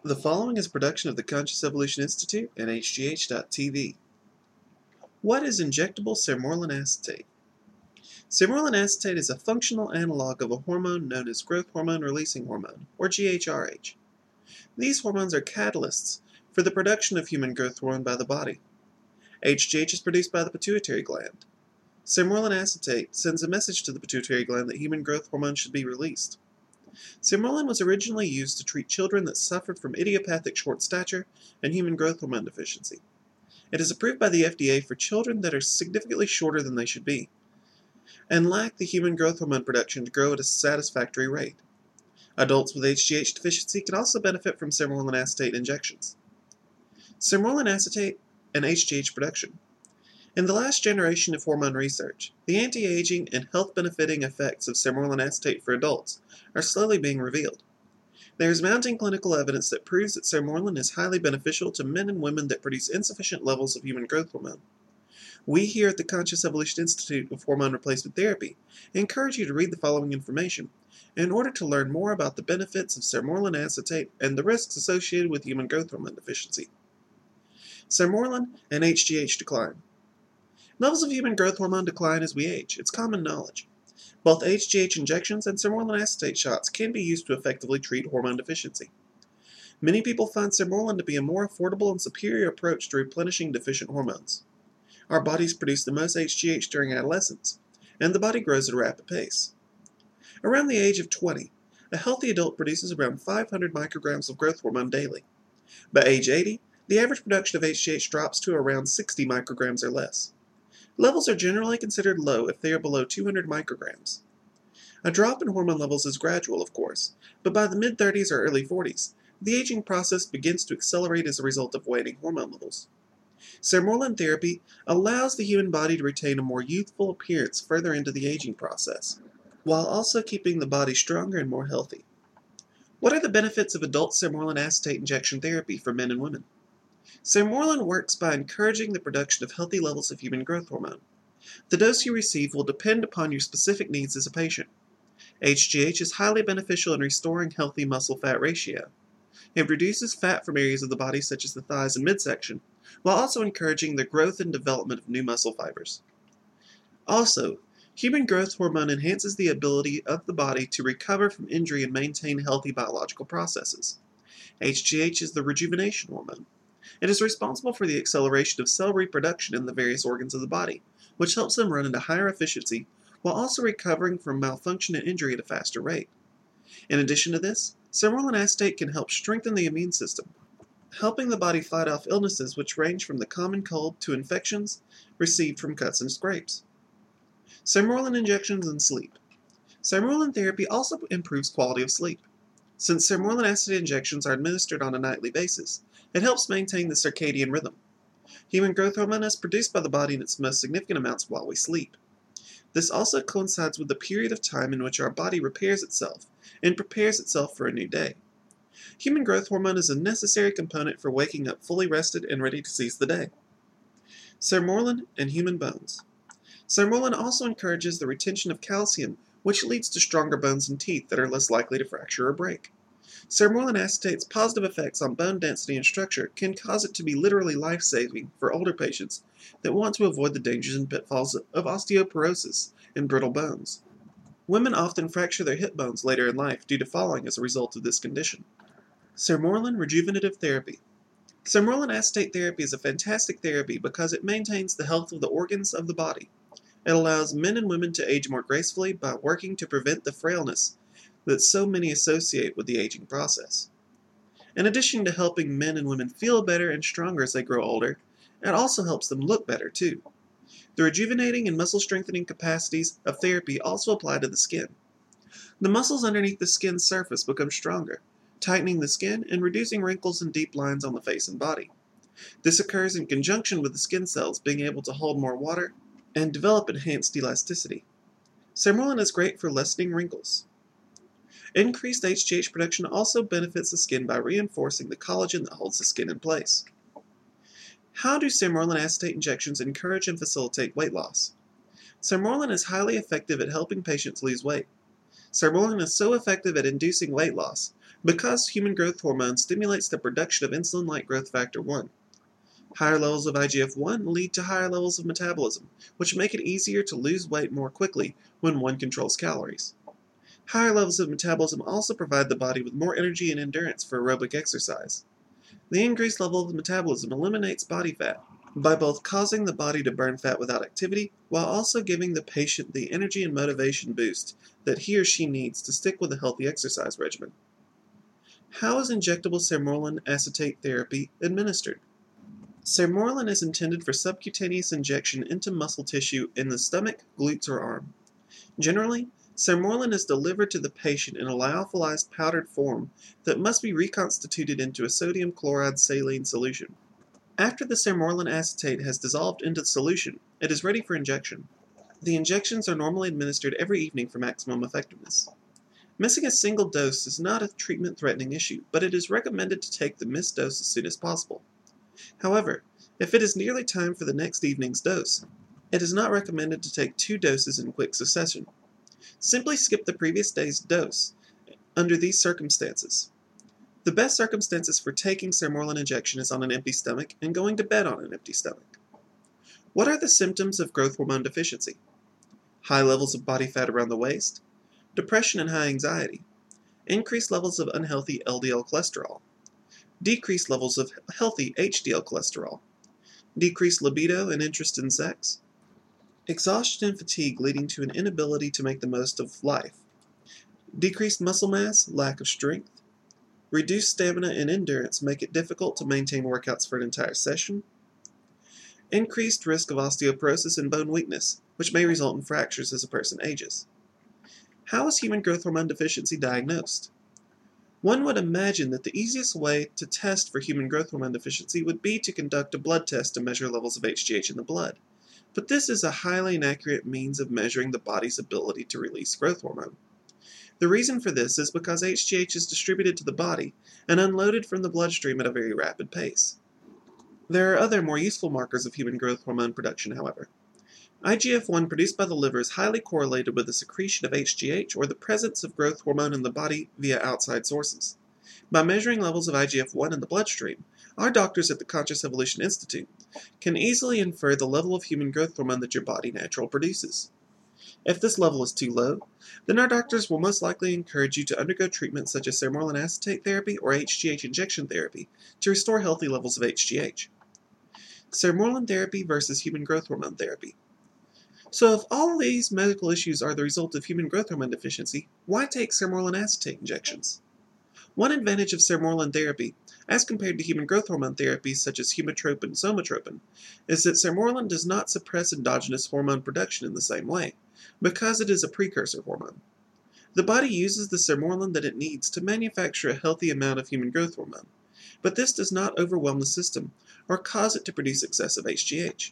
The following is a production of the Conscious Evolution Institute and HGH.TV. What is injectable sermorelin acetate? Sermorelin acetate is a functional analog of a hormone known as growth hormone releasing hormone, or GHRH. These hormones are catalysts for the production of human growth hormone by the body. HGH is produced by the pituitary gland. Sermorelin acetate sends a message to the pituitary gland that human growth hormone should be released. Sermorelin was originally used to treat children that suffered from idiopathic short stature and human growth hormone deficiency. It is approved by the FDA for children that are significantly shorter than they should be and lack the human growth hormone production to grow at a satisfactory rate. Adults with HGH deficiency can also benefit from sermorelin acetate injections. Sermorelin acetate and HGH production. In the last generation of hormone research, the anti-aging and health-benefiting effects of sermorelin acetate for adults are slowly being revealed. There is mounting clinical evidence that proves that sermorelin is highly beneficial to men and women that produce insufficient levels of human growth hormone. We here at the Conscious Evolution Institute of Hormone Replacement Therapy encourage you to read the following information in order to learn more about the benefits of sermorelin acetate and the risks associated with human growth hormone deficiency. Sermorelin and HGH decline. Levels of human growth hormone decline as we age. It's common knowledge. Both HGH injections and sermorelin acetate shots can be used to effectively treat hormone deficiency. Many people find sermorelin to be a more affordable and superior approach to replenishing deficient hormones. Our bodies produce the most HGH during adolescence, and the body grows at a rapid pace. Around the age of 20, a healthy adult produces around 500 micrograms of growth hormone daily. By age 80, the average production of HGH drops to around 60 micrograms or less. Levels are generally considered low if they are below 200 micrograms. A drop in hormone levels is gradual, of course, but by the mid-30s or early 40s, the aging process begins to accelerate as a result of waning hormone levels. Sermorelin therapy allows the human body to retain a more youthful appearance further into the aging process, while also keeping the body stronger and more healthy. What are the benefits of adult sermorelin acetate injection therapy for men and women? Sermorelin works by encouraging the production of healthy levels of human growth hormone. The dose you receive will depend upon your specific needs as a patient. HGH is highly beneficial in restoring healthy muscle-fat ratio. It reduces fat from areas of the body such as the thighs and midsection, while also encouraging the growth and development of new muscle fibers. Also, human growth hormone enhances the ability of the body to recover from injury and maintain healthy biological processes. HGH is the rejuvenation hormone. It is responsible for the acceleration of cell reproduction in the various organs of the body, which helps them run at a higher efficiency while also recovering from malfunction and injury at a faster rate. In addition to this, sermorelin acetate can help strengthen the immune system, helping the body fight off illnesses which range from the common cold to infections received from cuts and scrapes. Sermorelin injections and sleep. Sermorelin therapy also improves quality of sleep. Since sermorelin acetate injections are administered on a nightly basis, it helps maintain the circadian rhythm. Human growth hormone is produced by the body in its most significant amounts while we sleep. This also coincides with the period of time in which our body repairs itself and prepares itself for a new day. Human growth hormone is a necessary component for waking up fully rested and ready to seize the day. Sermorelin and human bones. Sermorelin also encourages the retention of calcium, which leads to stronger bones and teeth that are less likely to fracture or break. Sermorelin acetate's positive effects on bone density and structure can cause it to be literally life-saving for older patients that want to avoid the dangers and pitfalls of osteoporosis and brittle bones. Women often fracture their hip bones later in life due to falling as a result of this condition. Sermorelin rejuvenative therapy. Sermorelin acetate therapy is a fantastic therapy because it maintains the health of the organs of the body. It allows men and women to age more gracefully by working to prevent the frailness that so many associate with the aging process. In addition to helping men and women feel better and stronger as they grow older, it also helps them look better too. The rejuvenating and muscle strengthening capacities of therapy also apply to the skin. The muscles underneath the skin's surface become stronger, tightening the skin and reducing wrinkles and deep lines on the face and body. This occurs in conjunction with the skin cells being able to hold more water and develop enhanced elasticity. Sermorelin is great for lessening wrinkles. Increased HGH production also benefits the skin by reinforcing the collagen that holds the skin in place. How do sermorelin acetate injections encourage and facilitate weight loss? Sermorelin is highly effective at helping patients lose weight. Sermorelin is so effective at inducing weight loss because human growth hormone stimulates the production of insulin-like growth factor 1. Higher levels of IGF-1 lead to higher levels of metabolism, which make it easier to lose weight more quickly when one controls calories. Higher levels of metabolism also provide the body with more energy and endurance for aerobic exercise. The increased level of metabolism eliminates body fat by both causing the body to burn fat without activity, while also giving the patient the energy and motivation boost that he or she needs to stick with a healthy exercise regimen. How is injectable sermorelin acetate therapy administered? Sermorelin is intended for subcutaneous injection into muscle tissue in the stomach, glutes, or arm. Generally, sermorelin is delivered to the patient in a lyophilized powdered form that must be reconstituted into a sodium chloride saline solution. After the sermorelin acetate has dissolved into the solution, it is ready for injection. The injections are normally administered every evening for maximum effectiveness. Missing a single dose is not a treatment-threatening issue, but it is recommended to take the missed dose as soon as possible. However, if it is nearly time for the next evening's dose, it is not recommended to take 2 doses in quick succession. Simply skip the previous day's dose under these circumstances. The best circumstances for taking sermorelin injection is on an empty stomach and going to bed on an empty stomach. What are the symptoms of growth hormone deficiency? High levels of body fat around the waist, depression and high anxiety, increased levels of unhealthy LDL cholesterol, decreased levels of healthy HDL cholesterol, decreased libido and interest in sex, exhaustion and fatigue leading to an inability to make the most of life, decreased muscle mass, lack of strength, reduced stamina and endurance make it difficult to maintain workouts for an entire session, increased risk of osteoporosis and bone weakness, which may result in fractures as a person ages. How is human growth hormone deficiency diagnosed? One would imagine that the easiest way to test for human growth hormone deficiency would be to conduct a blood test to measure levels of HGH in the blood, but this is a highly inaccurate means of measuring the body's ability to release growth hormone. The reason for this is because HGH is distributed to the body and unloaded from the bloodstream at a very rapid pace. There are other more useful markers of human growth hormone production, however. IGF-1 produced by the liver is highly correlated with the secretion of HGH or the presence of growth hormone in the body via outside sources. By measuring levels of IGF-1 in the bloodstream, our doctors at the Conscious Evolution Institute can easily infer the level of human growth hormone that your body naturally produces. If this level is too low, then our doctors will most likely encourage you to undergo treatment such as sermorelin acetate therapy or HGH injection therapy to restore healthy levels of HGH. Sermorelin therapy versus human growth hormone therapy. So if all these medical issues are the result of human growth hormone deficiency, why take sermorelin acetate injections? One advantage of sermorelin therapy, as compared to human growth hormone therapies such as humatropin and somatropin, is that sermorelin does not suppress endogenous hormone production in the same way, because it is a precursor hormone. The body uses the sermorelin that it needs to manufacture a healthy amount of human growth hormone, but this does not overwhelm the system or cause it to produce excessive HGH.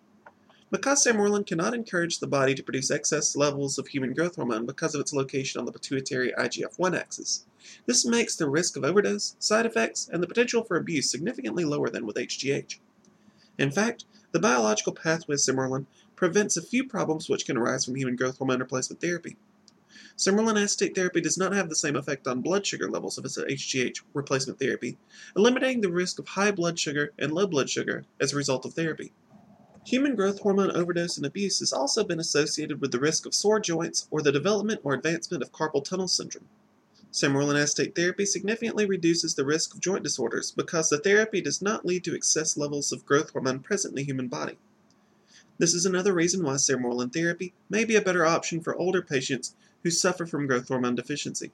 Because sermorelin cannot encourage the body to produce excess levels of human growth hormone because of its location on the pituitary IGF-1 axis, this makes the risk of overdose, side effects, and the potential for abuse significantly lower than with HGH. In fact, the biological pathway of sermorelin prevents a few problems which can arise from human growth hormone replacement therapy. Sermorelin acetate therapy does not have the same effect on blood sugar levels as HGH replacement therapy, eliminating the risk of high blood sugar and low blood sugar as a result of therapy. Human growth hormone overdose and abuse has also been associated with the risk of sore joints or the development or advancement of carpal tunnel syndrome. Sermorelin acetate therapy significantly reduces the risk of joint disorders because the therapy does not lead to excess levels of growth hormone present in the human body. This is another reason why sermorelin therapy may be a better option for older patients who suffer from growth hormone deficiency.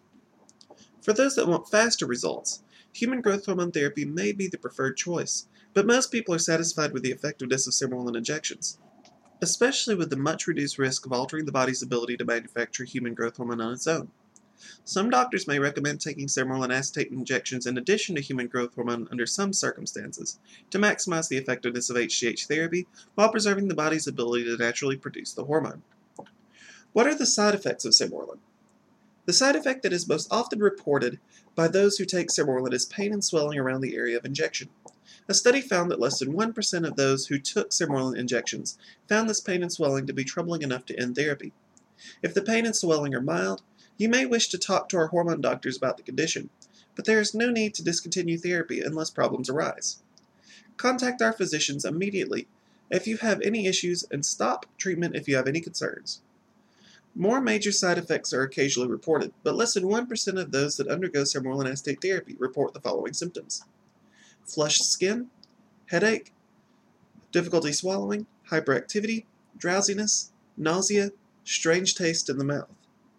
For those that want faster results, human growth hormone therapy may be the preferred choice, but most people are satisfied with the effectiveness of sermorelin injections, especially with the much reduced risk of altering the body's ability to manufacture human growth hormone on its own. Some doctors may recommend taking sermorelin acetate injections in addition to human growth hormone under some circumstances to maximize the effectiveness of HGH therapy while preserving the body's ability to naturally produce the hormone. What are the side effects of sermorelin? The side effect that is most often reported by those who take sermorelin is pain and swelling around the area of injection. A study found that less than 1% of those who took sermorelin injections found this pain and swelling to be troubling enough to end therapy. If the pain and swelling are mild, you may wish to talk to our hormone doctors about the condition, but there is no need to discontinue therapy unless problems arise. Contact our physicians immediately if you have any issues and stop treatment if you have any concerns. More major side effects are occasionally reported, but less than 1% of those that undergo cerebromal acetate therapy report the following symptoms: flushed skin, headache, difficulty swallowing, hyperactivity, drowsiness, nausea, strange taste in the mouth.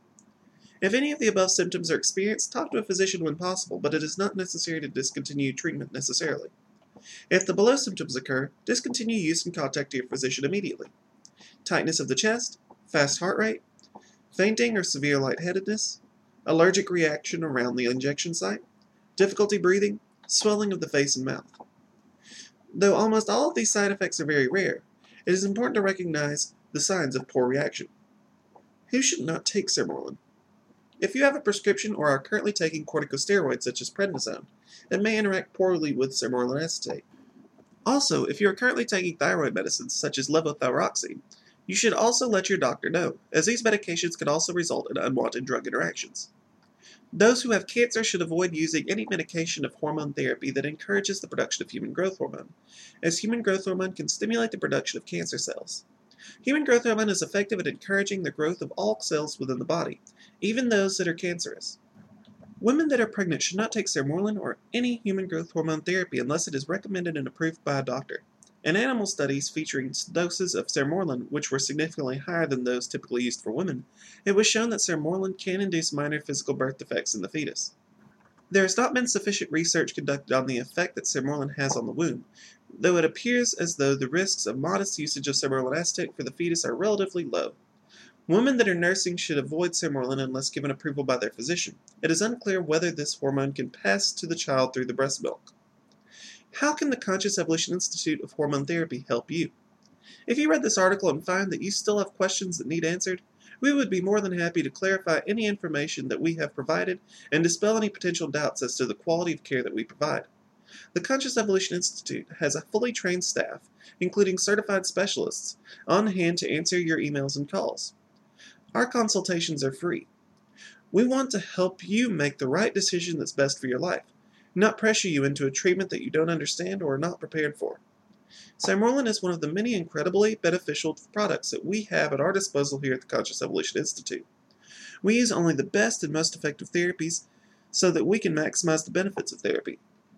If any of the above symptoms are experienced, talk to a physician when possible, but it is not necessary to discontinue treatment necessarily. If the below symptoms occur, discontinue use and contact your physician immediately: tightness of the chest, fast heart rate, fainting or severe lightheadedness, allergic reaction around the injection site, difficulty breathing, swelling of the face and mouth. Though almost all of these side effects are very rare, it is important to recognize the signs of poor reaction. Who should not take Sermorelin? If you have a prescription or are currently taking corticosteroids such as prednisone, it may interact poorly with Sermorelin acetate. Also, if you are currently taking thyroid medicines such as levothyroxine, you should also let your doctor know, as these medications can also result in unwanted drug interactions. Those who have cancer should avoid using any medication of hormone therapy that encourages the production of human growth hormone, as human growth hormone can stimulate the production of cancer cells. Human growth hormone is effective at encouraging the growth of all cells within the body, even those that are cancerous. Women that are pregnant should not take Sermorelin or any human growth hormone therapy unless it is recommended and approved by a doctor. In animal studies featuring doses of Sermorelin which were significantly higher than those typically used for women, it was shown that Sermorelin can induce minor physical birth defects in the fetus. There has not been sufficient research conducted on the effect that Sermorelin has on the womb, though it appears as though the risks of modest usage of Sermorelin acetate for the fetus are relatively low. Women that are nursing should avoid Sermorelin unless given approval by their physician. It is unclear whether this hormone can pass to the child through the breast milk. How can the Conscious Evolution Institute of Hormone Therapy help you? If you read this article and find that you still have questions that need answered, we would be more than happy to clarify any information that we have provided and dispel any potential doubts as to the quality of care that we provide. The Conscious Evolution Institute has a fully trained staff, including certified specialists, on hand to answer your emails and calls. Our consultations are free. We want to help you make the right decision that's best for your life, not pressure you into a treatment that you don't understand or are not prepared for. Sermorelin is one of the many incredibly beneficial products that we have at our disposal here at the Conscious Evolution Institute. We use only the best and most effective therapies so that we can maximize the benefits of therapy.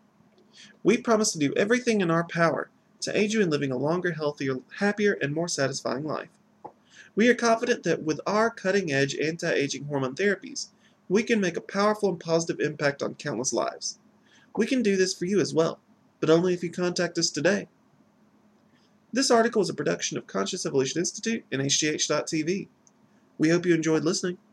We promise to do everything in our power to aid you in living a longer, healthier, happier, and more satisfying life. We are confident that with our cutting-edge anti-aging hormone therapies, we can make a powerful and positive impact on countless lives. We can do this for you as well, but only if you contact us today. This article is a production of Conscious Evolution Institute and HGH.TV. We hope you enjoyed listening.